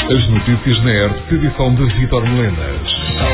As notícias na ERT, edição de Vítor Melenas.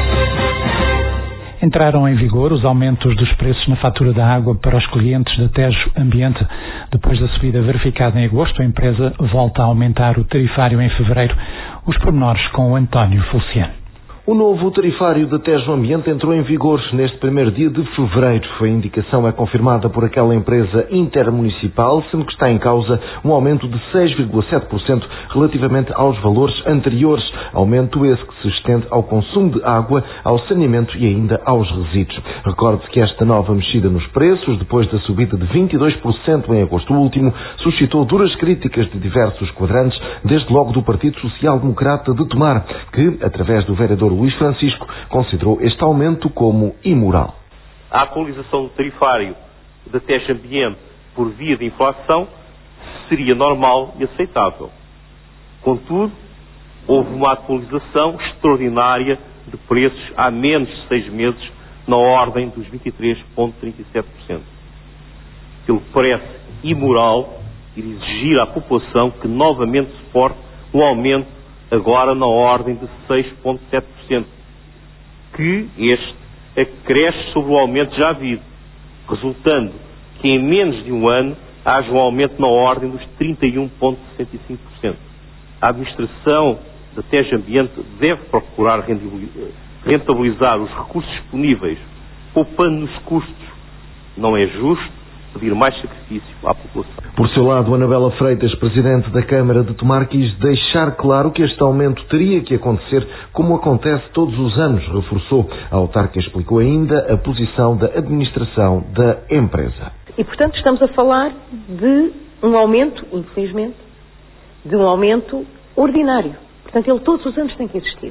Entraram em vigor os aumentos dos preços na fatura da água para os clientes da Tejo Ambiente. Depois da subida verificada em agosto, a empresa volta a aumentar o tarifário em fevereiro. Os pormenores com o António Feliciano. O novo tarifário da Tejo Ambiente entrou em vigor neste primeiro dia de fevereiro. A indicação é confirmada por aquela empresa intermunicipal, sendo que está em causa um aumento de 6,7% relativamente aos valores anteriores. Aumento esse que se estende ao consumo de água, ao saneamento e ainda aos resíduos. Recorde-se que esta nova mexida nos preços, depois da subida de 22% em agosto último, suscitou duras críticas de diversos quadrantes, desde logo do Partido Social Democrata de Tomar, que, através do vereador Luís Francisco, considerou este aumento como imoral. A atualização do tarifário da Tejo Ambiente por via de inflação seria normal e aceitável. Contudo, houve uma atualização extraordinária de preços há menos de 6 meses, na ordem dos 23,37%. Aquilo que parece imoral e exigir à população que novamente suporte um aumento agora na ordem de 6,7%, que este acresce sobre o aumento já havido, resultando que em menos de um ano haja um aumento na ordem dos 31,65%. A administração da Tejo Ambiente deve procurar rentabilizar os recursos disponíveis, poupando nos custos. Não é justo pedir mais sacrifício à população. Por seu lado, Anabela Freitas, presidente da Câmara de Tomar, quis deixar claro que este aumento teria que acontecer como acontece todos os anos, reforçou. A autarca explicou ainda a posição da administração da empresa. E, portanto, estamos a falar de um aumento, infelizmente, de um aumento ordinário. Portanto, ele todos os anos tem que existir.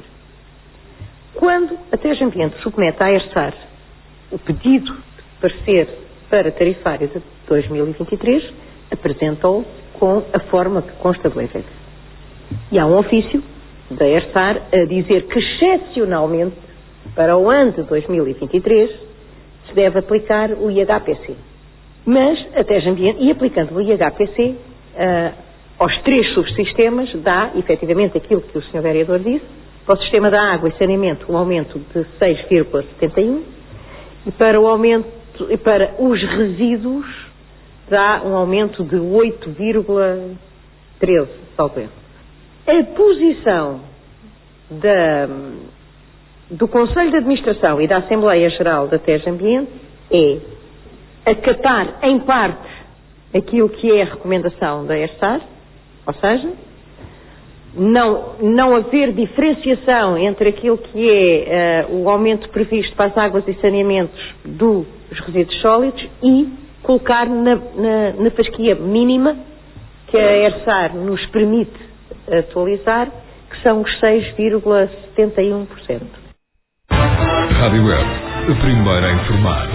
Quando a Tejo Ambiente submete à ERSAR o pedido de parecer para tarifário de 2023, apresentam-o com a forma que consta do EVEC. E há um ofício da ERSAR a dizer que, excepcionalmente, para o ano de 2023, se deve aplicar o IHPC. Mas a Tejo Ambiente, e aplicando o IHPC aos 3 subsistemas, dá, efetivamente, aquilo que o Sr. Vereador disse, para o sistema da água e saneamento, um aumento de 6,71%, e para o aumento e para os resíduos dá um aumento de 8,13%, talvez. A posição do Conselho de Administração e da Assembleia Geral da Tejo Ambiente é acatar em parte aquilo que é a recomendação da ERSAR, ou seja, não haver diferenciação entre aquilo que é o aumento previsto para as águas e saneamentos dos resíduos sólidos e colocar na fasquia mínima que a ERSAR nos permite atualizar, que são os 6,71%. Rádio Web, a primeira a informar.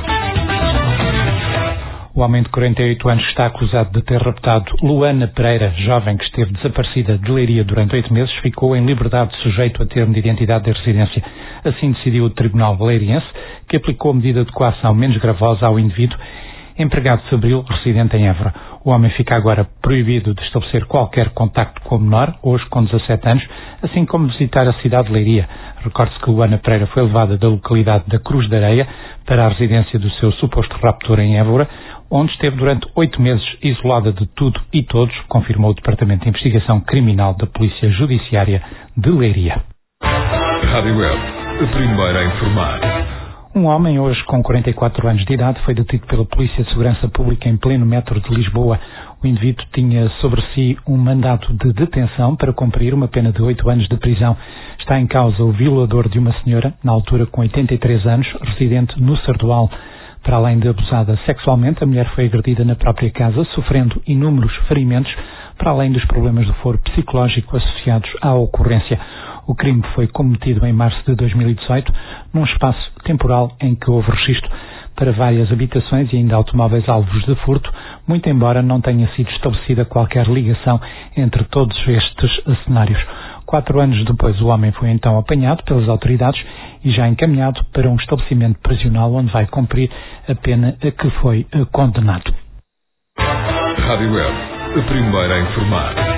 O homem de 48 anos está acusado de ter raptado Luana Pereira, jovem que esteve desaparecida de Leiria durante 8 meses, ficou em liberdade sujeito a termo de identidade de residência. Assim decidiu o Tribunal Leiriense, que aplicou a medida de coação menos gravosa ao indivíduo, empregado fabril, residente em Évora. O homem fica agora proibido de estabelecer qualquer contacto com o menor, hoje com 17 anos, assim como visitar a cidade de Leiria. Recorde-se que Luana Pereira foi levada da localidade da Cruz da Areia para a residência do seu suposto raptor em Évora, onde esteve durante 8 meses isolada de tudo e todos, confirmou o Departamento de Investigação Criminal da Polícia Judiciária de Leiria. Rádio Web, a primeira a informar. Um homem, hoje com 44 anos de idade, foi detido pela Polícia de Segurança Pública em pleno metro de Lisboa. O indivíduo tinha sobre si um mandato de detenção para cumprir uma pena de 8 anos de prisão. Está em causa o violador de uma senhora, na altura com 83 anos, residente no Sardual. Para além de abusada sexualmente, a mulher foi agredida na própria casa, sofrendo inúmeros ferimentos, para além dos problemas do foro psicológico associados à ocorrência. O crime foi cometido em março de 2018, num espaço temporal em que houve registro para várias habitações e ainda automóveis alvos de furto, muito embora não tenha sido estabelecida qualquer ligação entre todos estes cenários. 4 anos depois, o homem foi então apanhado pelas autoridades e já encaminhado para um estabelecimento prisional onde vai cumprir a pena a que foi condenado. Rádio Web, a primeira a informar.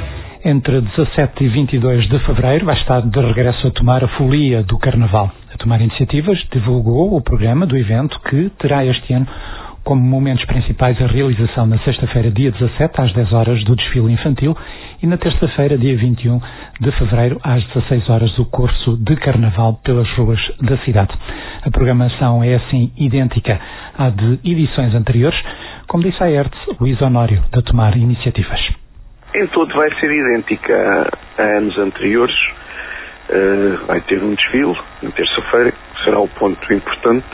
Entre 17 e 22 de fevereiro vai estar de regresso a Tomar a folia do Carnaval. A Tomar Iniciativas divulgou o programa do evento que terá este ano como momentos principais a realização na sexta-feira, dia 17, às 10 horas, do desfile infantil e na terça-feira, dia 21 de fevereiro, às 16 horas, o curso de Carnaval pelas ruas da cidade. A programação é assim idêntica à de edições anteriores, como disse a ERTS, Luís Honório, da Tomar Iniciativas. Em todo vai ser idêntica a anos anteriores. Vai ter um desfile na terça-feira, que será o ponto importante.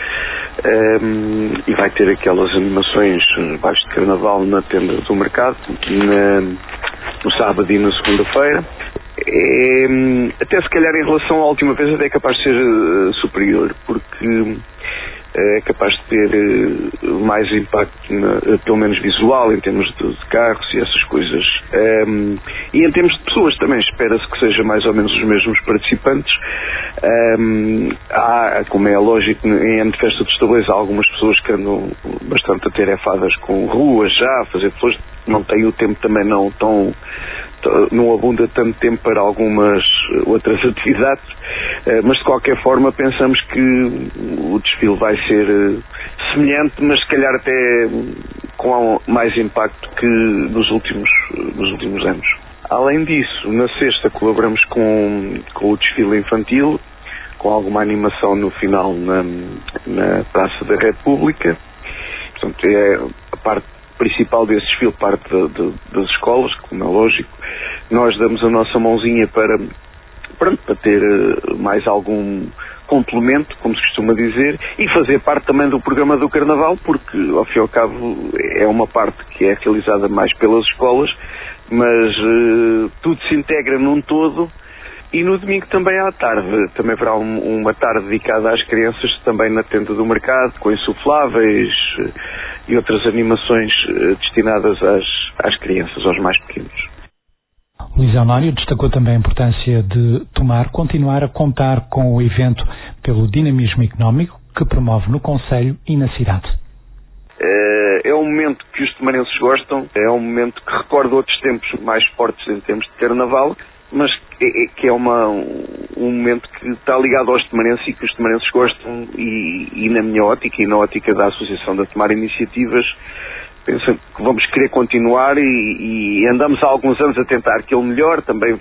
E vai ter aquelas animações baixo de Carnaval na tenda do mercado, no sábado e na segunda-feira. Até se calhar em relação à última vez até é capaz de ser superior, porque é capaz de ter mais impacto, pelo menos visual, em termos de carros e essas coisas. E em termos de pessoas também, espera-se que seja mais ou menos os mesmos participantes. Há, como é lógico, em ano de festa dos tabuleiros, há algumas pessoas que andam bastante atarefadas com ruas já, a fazer flores, não têm o tempo também não abunda tanto tempo para algumas outras atividades, mas de qualquer forma pensamos que o desfile vai ser semelhante, mas se calhar até com mais impacto que nos últimos anos. Além disso, na sexta colaboramos com o desfile infantil, com alguma animação no final na Praça da República. Portanto, é a parte principal desse desfile, parte das escolas, como é lógico. Nós damos a nossa mãozinha para ter mais algum complemento, como se costuma dizer, e fazer parte também do programa do Carnaval, porque ao fim e ao cabo é uma parte que é realizada mais pelas escolas, mas tudo se integra num todo. E no domingo também à tarde, também haverá uma tarde dedicada às crianças, também na tenda do mercado, com insufláveis e outras animações destinadas às crianças, aos mais pequenos. Luís Honório destacou também a importância de continuar a contar com o evento pelo dinamismo económico que promove no concelho e na cidade. É um momento que os tomarenses gostam, é um momento que recorda outros tempos mais fortes em termos de Carnaval, mas que é um momento que está ligado aos tomarenses e que os tomarenses gostam, e na minha ótica e na ótica da Associação da Tomar Iniciativas, penso que vamos querer continuar e andamos há alguns anos a tentar que ele melhore. Também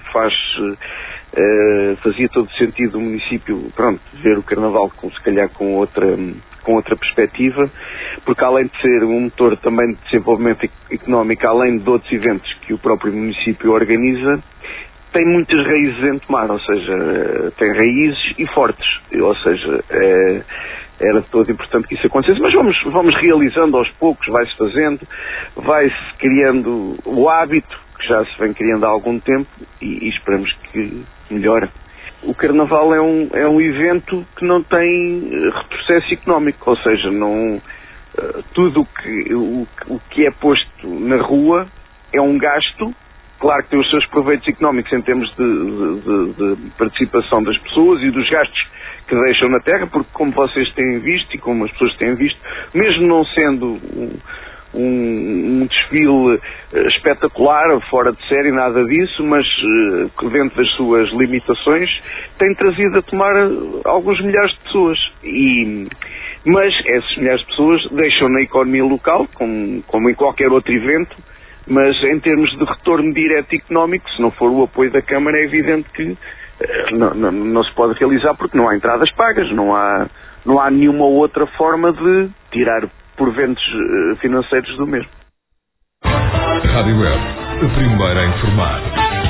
fazia todo sentido o município, ver o Carnaval se calhar com outra perspectiva, porque além de ser um motor também de desenvolvimento económico, além de outros eventos que o próprio município organiza, tem muitas raízes em Tomar, ou seja, tem raízes e fortes, ou seja, era de todo importante que isso acontecesse, mas vamos realizando aos poucos, vai-se fazendo, vai-se criando o hábito, que já se vem criando há algum tempo, e esperamos que melhore. O Carnaval é um evento que não tem retrocesso económico, ou seja, tudo o que é posto na rua é um gasto. Claro que tem os seus proveitos económicos em termos de participação das pessoas e dos gastos que deixam na terra, porque como vocês têm visto e como as pessoas têm visto, mesmo não sendo um desfile espetacular, fora de série, nada disso, mas dentro das suas limitações, tem trazido a Tomar alguns milhares de pessoas. Mas essas milhares de pessoas deixam na economia local, como em qualquer outro evento, mas em termos de retorno direto económico, se não for o apoio da Câmara, é evidente que não se pode realizar, porque não há entradas pagas, não há nenhuma outra forma de tirar proventos financeiros do mesmo. Rádio Web, a primeira a informar.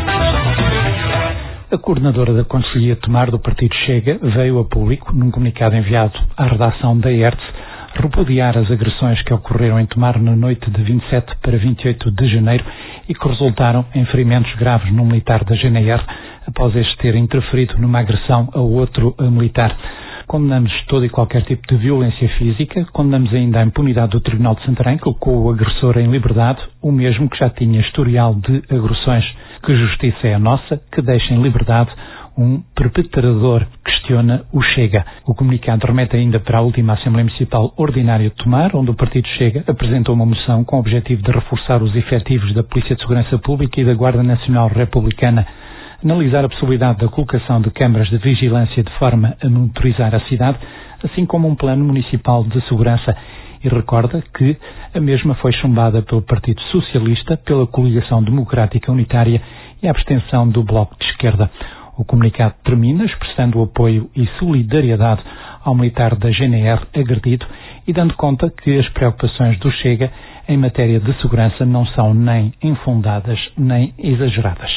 A coordenadora da Conselhia de Tomar do Partido Chega veio a público, num comunicado enviado à redação da ERTS, repudiar as agressões que ocorreram em Tomar na noite de 27 para 28 de janeiro e que resultaram em ferimentos graves num militar da GNR após este ter interferido numa agressão a outro militar. Condenamos todo e qualquer tipo de violência física, condenamos ainda a impunidade do Tribunal de Santarém, que colocou o agressor em liberdade, o mesmo que já tinha historial de agressões. Que justiça é a nossa, que deixe em liberdade Um perpetrador questiona o Chega. O comunicado remete ainda para a última Assembleia Municipal Ordinária de Tomar, onde o Partido Chega apresentou uma moção com o objetivo de reforçar os efetivos da Polícia de Segurança Pública e da Guarda Nacional Republicana, analisar a possibilidade da colocação de câmaras de vigilância de forma a monitorizar a cidade, assim como um plano municipal de segurança, e recorda que a mesma foi chumbada pelo Partido Socialista, pela Coligação Democrática Unitária e a abstenção do Bloco de Esquerda. O comunicado termina expressando o apoio e solidariedade ao militar da GNR agredido e dando conta que as preocupações do Chega em matéria de segurança não são nem infundadas nem exageradas.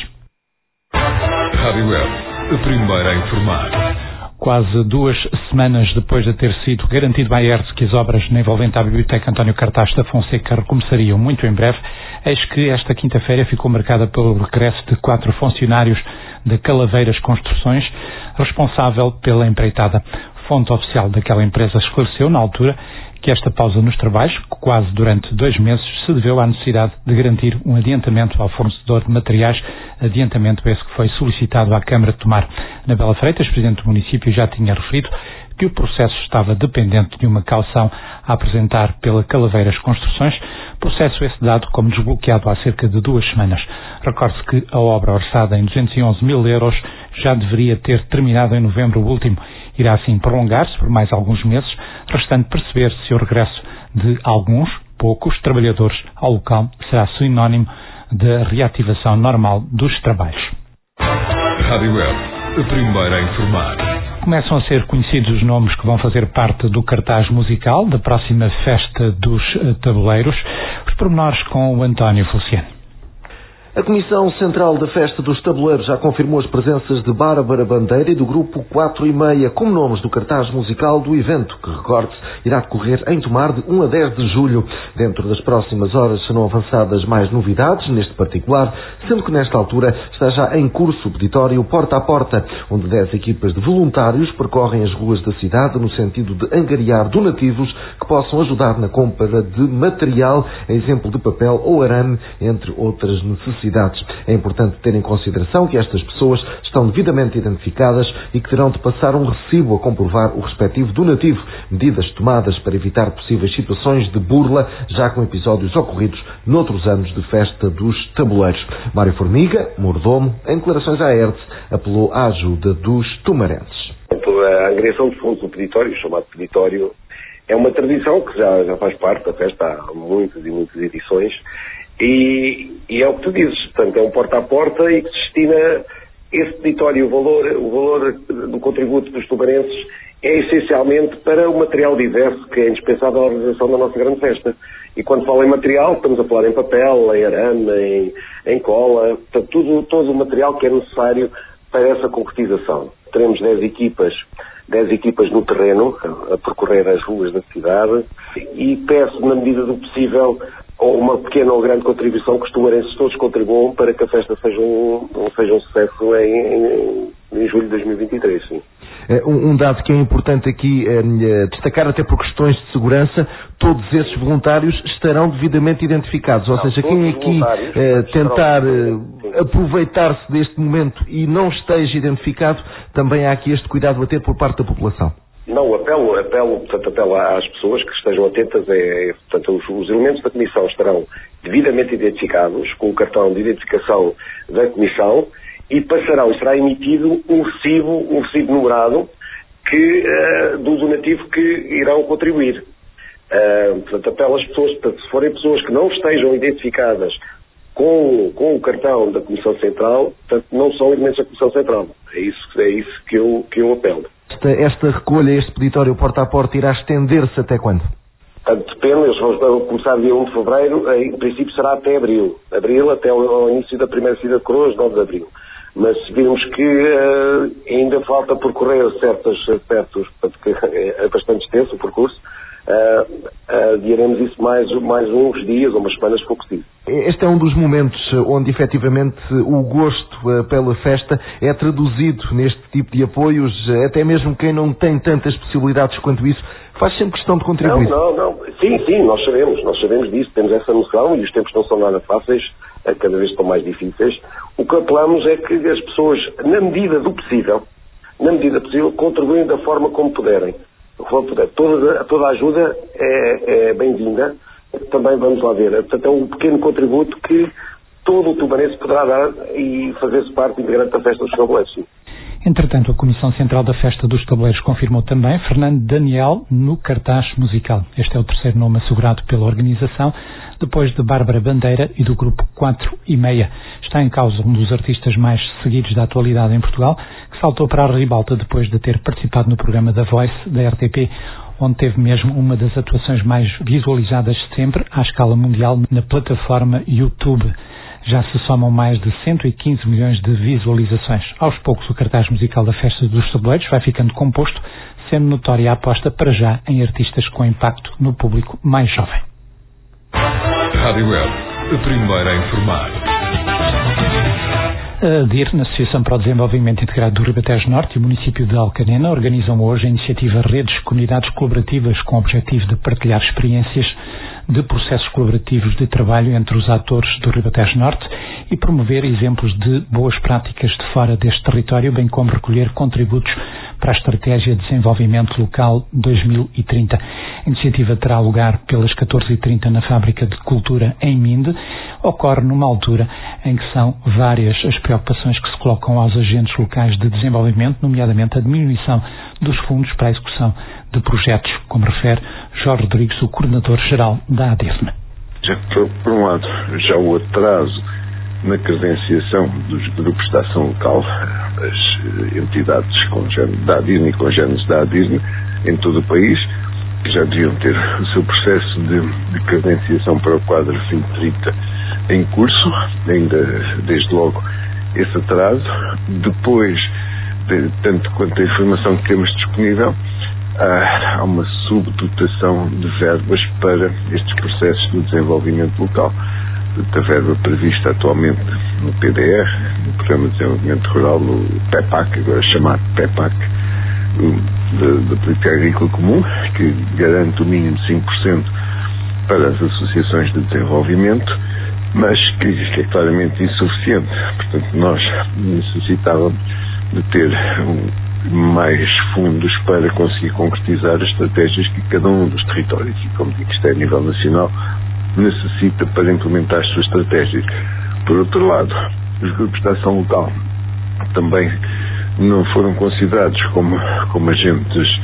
Rádio Web, a primeira a informar. Quase 2 semanas depois de ter sido garantido à ERDS que as obras na envolvente à Biblioteca António Cartaz da Fonseca recomeçariam muito em breve, eis que esta quinta-feira ficou marcada pelo regresso de 4 funcionários da Calaveiras Construções, responsável pela empreitada. Fonte oficial daquela empresa esclareceu, na altura, que esta pausa nos trabalhos, quase durante 2 meses, se deveu à necessidade de garantir um adiantamento ao fornecedor de materiais, adiantamento esse que foi solicitado à Câmara de Tomar. Anabela Freitas, presidente do município, já tinha referido que o processo estava dependente de uma caução a apresentar pela Calaveiras Construções, processo esse dado como desbloqueado há cerca de 2 semanas. Recorde-se que a obra orçada em 211 mil euros já deveria ter terminado em novembro último. Irá assim prolongar-se por mais alguns meses, restando perceber se o regresso de alguns, poucos, trabalhadores ao local será sinónimo da reativação normal dos trabalhos. Rádio Web, a primeira a informar. Começam a ser conhecidos os nomes que vão fazer parte do cartaz musical da próxima Festa dos Tabuleiros. Os pormenores com o António Feliciano. A Comissão Central da Festa dos Tabuleiros já confirmou as presenças de Bárbara Bandeira e do Grupo 4 e Meia como nomes do cartaz musical do evento, que, recorde-se, irá decorrer em Tomar de 1 a 10 de julho. Dentro das próximas horas serão avançadas mais novidades neste particular, sendo que nesta altura está já em curso o peditório Porta a Porta, onde 10 equipas de voluntários percorrem as ruas da cidade no sentido de angariar donativos que possam ajudar na compra de material, exemplo de papel ou arame, entre outras necessidades. É importante ter em consideração que estas pessoas estão devidamente identificadas e que terão de passar um recibo a comprovar o respectivo donativo, medidas tomadas para evitar possíveis situações de burla, já com episódios ocorridos noutros anos de Festa dos Tabuleiros. Mário Formiga, mordomo, em declarações à ERDS, apelou à ajuda dos tomarenses. A angariação de fundos do peditório, chamado peditório, é uma tradição que já faz parte da festa há muitas e muitas edições. E é o que tu dizes, portanto, é um porta a porta e que se destina esse peditório, o valor do contributo dos tomarenses é essencialmente para o material diverso que é indispensável à organização da nossa grande festa. E quando falo em material, estamos a falar em papel, em arame, em cola, portanto, todo o material que é necessário para essa concretização. Teremos 10 equipas no terreno, a percorrer as ruas da cidade, e peço, na medida do possível, uma pequena ou grande contribuição que os tomarenses todos contribuam para que a festa seja um sucesso em julho de 2023, sim. Um dado que é importante aqui destacar, até por questões de segurança, todos esses voluntários estarão devidamente identificados, ou seja, quem aqui tentar aproveitar-se deste momento e não esteja identificado, também há aqui este cuidado a ter por parte da população. Não, apelo às pessoas que estejam atentas, portanto, os elementos da Comissão estarão devidamente identificados, com o cartão de identificação da Comissão, e será emitido um recibo numerado do donativo que irão contribuir. Portanto, apelo às pessoas, se forem pessoas que não estejam identificadas com o cartão da Comissão Central, portanto, não são elementos da Comissão Central. É isso que eu apelo. Esta recolha, este peditório porta a porta, irá estender-se até quando? Depende, eles vão começar dia 1 de fevereiro, em princípio será até abril. Até ao início da primeira saída de coroas, 9 de abril. Mas se virmos que ainda falta percorrer certos, porque é bastante extenso o percurso, adiaremos isso mais uns dias ou umas semanas, se for possível. Este é um dos momentos onde efetivamente o gosto pela festa é traduzido neste tipo de apoios, até mesmo quem não tem tantas possibilidades quanto isso, faz sempre questão de contribuir. Não. Sim, nós sabemos disso, temos essa noção, e os tempos não são nada fáceis, cada vez estão mais difíceis. O que apelamos é que as pessoas, na medida possível, contribuem da forma como puderem. Toda a ajuda é bem-vinda. Também vamos lá ver. Portanto, é um pequeno contributo que todo o tubarense poderá dar e fazer-se parte integrante da Festa dos Tabuleiros. Entretanto, a Comissão Central da Festa dos Tabuleiros confirmou também Fernando Daniel no cartaz musical. Este é o terceiro nome assegurado pela organização, depois de Bárbara Bandeira e do grupo 4 e Meia. Está em causa um dos artistas mais seguidos da atualidade em Portugal, que saltou para a ribalta depois de ter participado no programa The Voice da RTP, onde teve mesmo uma das atuações mais visualizadas sempre à escala mundial na plataforma YouTube. Já se somam mais de 115 milhões de visualizações. Aos poucos, o cartaz musical da Festa dos Tabuleiros vai ficando composto, sendo notória a aposta para já em artistas com impacto no público mais jovem. Rádio Web, a primeira a informar. A ADIR, na Associação para o Desenvolvimento Integrado do Ribatejo Norte, e o município de Alcanena organizam hoje a iniciativa Redes Comunidades Colaborativas, com o objetivo de partilhar experiências de processos colaborativos de trabalho entre os atores do Ribatejo Norte e promover exemplos de boas práticas de fora deste território, bem como recolher contributos para a Estratégia de Desenvolvimento Local 2030. A iniciativa terá lugar pelas 14h30 na Fábrica de Cultura em Minde. Ocorre numa altura em que são várias as preocupações que se colocam aos agentes locais de desenvolvimento, nomeadamente a diminuição dos fundos para a execução de projetos, como refere Jorge Rodrigues, o coordenador-geral da ADIRN. Já que, por um lado, já o atraso na credenciação dos grupos de ação local, as entidades da ADIRN e congêneres da ADIRN em todo o país, que já deviam ter o seu processo de credenciação para o quadro 2030 em curso, ainda desde logo esse atraso. Depois, tanto quanto a informação que temos disponível, há uma subdotação de verbas para estes processos de desenvolvimento local. A verba prevista atualmente no PDR, no Programa de Desenvolvimento Rural, no PEPAC, agora chamado PEPAC, da Política Agrícola Comum, que garante o mínimo de 5% para as associações de desenvolvimento, mas que é claramente insuficiente. Portanto, nós necessitávamos de ter mais fundos para conseguir concretizar as estratégias que cada um dos territórios, e como digo, isto é a nível nacional, necessita para implementar as suas estratégias. Por outro lado, os grupos de ação local também não foram considerados como agentes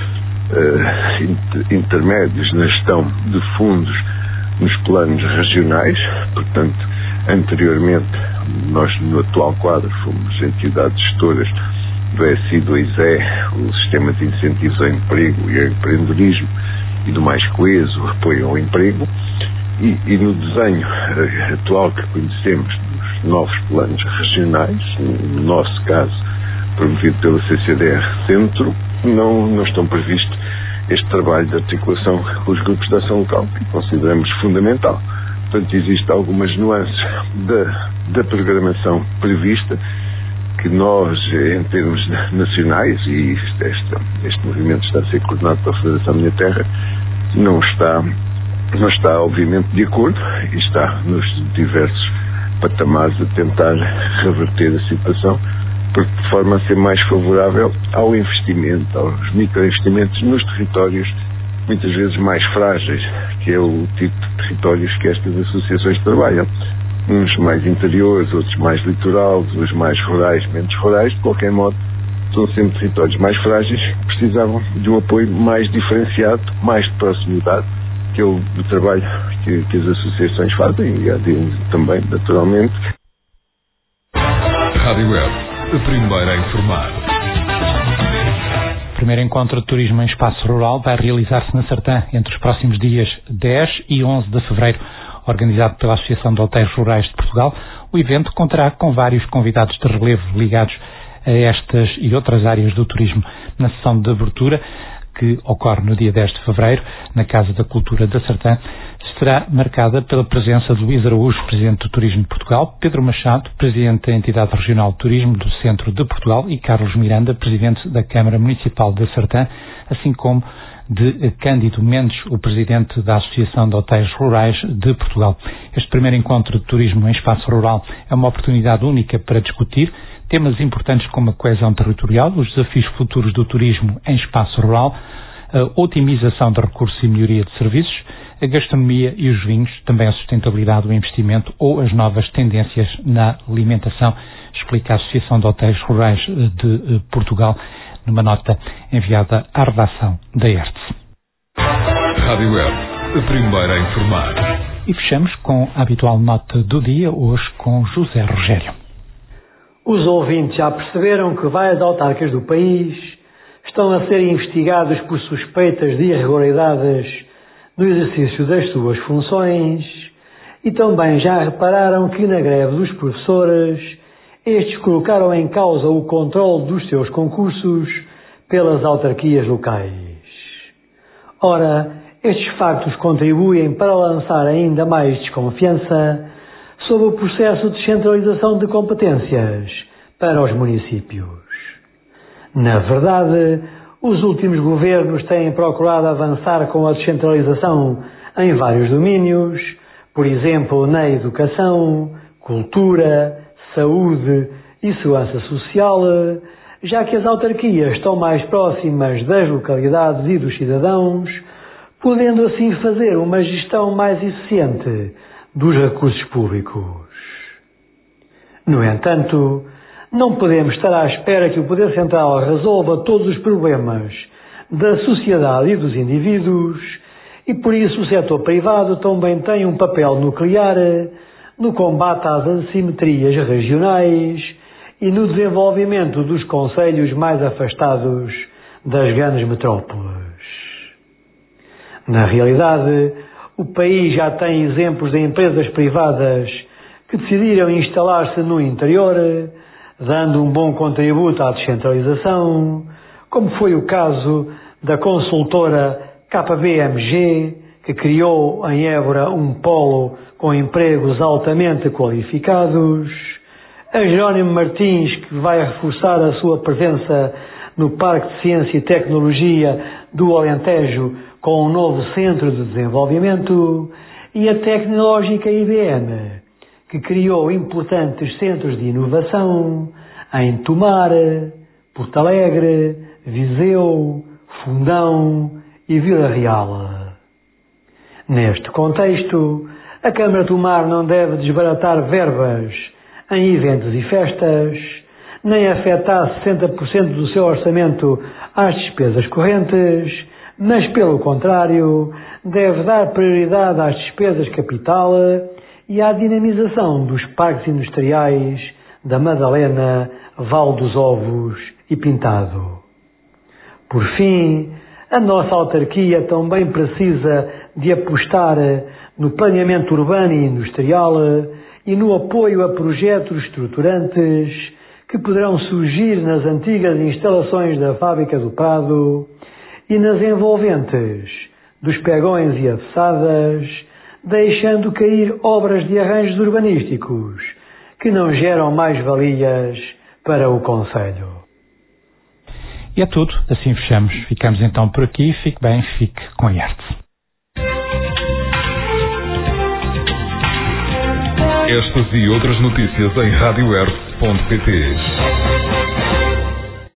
intermédios na gestão de fundos nos planos regionais. Portanto, anteriormente, nós no atual quadro fomos entidades gestoras do ESI, do ISE, o Sistema de Incentivos ao Emprego e ao Empreendedorismo e do Mais Coeso, o apoio ao emprego, e no desenho atual que conhecemos dos novos planos regionais, no nosso caso promovido pela CCDR Centro, não estão previstos este trabalho de articulação com os grupos de ação local, que consideramos fundamental. Portanto, existem algumas nuances da programação prevista que nós, em termos nacionais, e este movimento está a ser coordenado pela Federação Minha Terra, não está obviamente de acordo e está nos diversos patamares a tentar reverter a situação, de forma a ser mais favorável ao investimento, aos microinvestimentos nos territórios muitas vezes mais frágeis, que é o tipo de territórios que estas associações trabalham. Uns mais interiores, outros mais litorais, os mais rurais, menos rurais. De qualquer modo, são sempre territórios mais frágeis que precisavam de um apoio mais diferenciado, mais de proximidade, que é o do trabalho que as associações fazem, e a DIN também, naturalmente. Rádio Web, a primeira a informar. O primeiro encontro de turismo em espaço rural vai realizar-se na Sertã entre os próximos dias 10 e 11 de fevereiro. Organizado pela Associação de Hotéis Rurais de Portugal, o evento contará com vários convidados de relevo ligados a estas e outras áreas do turismo. Na sessão de abertura, que ocorre no dia 10 de fevereiro, na Casa da Cultura da Sertã, será marcada pela presença de Luís Araújo, Presidente do Turismo de Portugal, Pedro Machado, Presidente da Entidade Regional de Turismo do Centro de Portugal, e Carlos Miranda, Presidente da Câmara Municipal da Sertã, assim como de Cândido Mendes, o presidente da Associação de Hotéis Rurais de Portugal. Este primeiro encontro de turismo em espaço rural é uma oportunidade única para discutir temas importantes como a coesão territorial, os desafios futuros do turismo em espaço rural, a otimização de recursos e melhoria de serviços, a gastronomia e os vinhos, também a sustentabilidade, o investimento ou as novas tendências na alimentação, explica a Associação de Hotéis Rurais de Portugal, numa nota enviada à redação da ERTE. Rádio ERTE, a primeira a informar. E fechamos com a habitual nota do dia, hoje com José Rogério. Os ouvintes já perceberam que várias autarcas do país estão a ser investigados por suspeitas de irregularidades no exercício das suas funções e também já repararam que na greve dos professores estes colocaram em causa o controle dos seus concursos pelas autarquias locais. Ora, estes factos contribuem para lançar ainda mais desconfiança sobre o processo de descentralização de competências para os municípios. Na verdade, os últimos governos têm procurado avançar com a descentralização em vários domínios, por exemplo, na educação, cultura, saúde e segurança social, já que as autarquias estão mais próximas das localidades e dos cidadãos, podendo assim fazer uma gestão mais eficiente dos recursos públicos. No entanto, não podemos estar à espera que o Poder Central resolva todos os problemas da sociedade e dos indivíduos e por isso o setor privado também tem um papel nuclear no combate às assimetrias regionais e no desenvolvimento dos concelhos mais afastados das grandes metrópoles. Na realidade, o país já tem exemplos de empresas privadas que decidiram instalar-se no interior, dando um bom contributo à descentralização, como foi o caso da consultora KPMG, que criou em Évora um polo com empregos altamente qualificados, a Jerónimo Martins, que vai reforçar a sua presença no Parque de Ciência e Tecnologia do Alentejo com um novo centro de desenvolvimento, e a tecnológica IBM, que criou importantes centros de inovação em Tomar, Porto Alegre, Viseu, Fundão e Vila Real. Neste contexto, a Câmara de Tomar não deve desbaratar verbas em eventos e festas, nem afetar 60% do seu orçamento às despesas correntes, mas, pelo contrário, deve dar prioridade às despesas capital e à dinamização dos parques industriais da Madalena, Val dos Ovos e Pintado. Por fim, a nossa autarquia também precisa de apostar no planeamento urbano e industrial e no apoio a projetos estruturantes que poderão surgir nas antigas instalações da Fábrica do Prado e nas envolventes dos pegões e avessadas, deixando cair obras de arranjos urbanísticos que não geram mais-valias para o concelho. E é tudo, assim fechamos. Ficamos então por aqui. Fique bem, fique com a ERTE. Estas e outras notícias em radioerte.pt.